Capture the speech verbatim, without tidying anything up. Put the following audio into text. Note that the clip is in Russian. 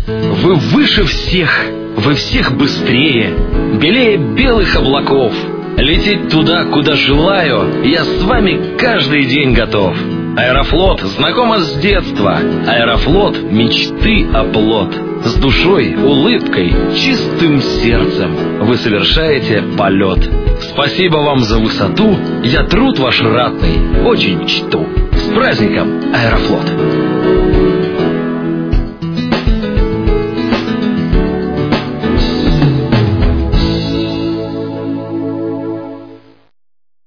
Вы выше всех, вы всех быстрее, белее белых облаков. Лететь туда, куда желаю, я с вами каждый день готов. Аэрофлот знакома с детства. Аэрофлот — мечты оплот. С душой, улыбкой, чистым сердцем вы совершаете полет. Спасибо вам за высоту, я труд ваш ратный очень чту. С праздником, Аэрофлот!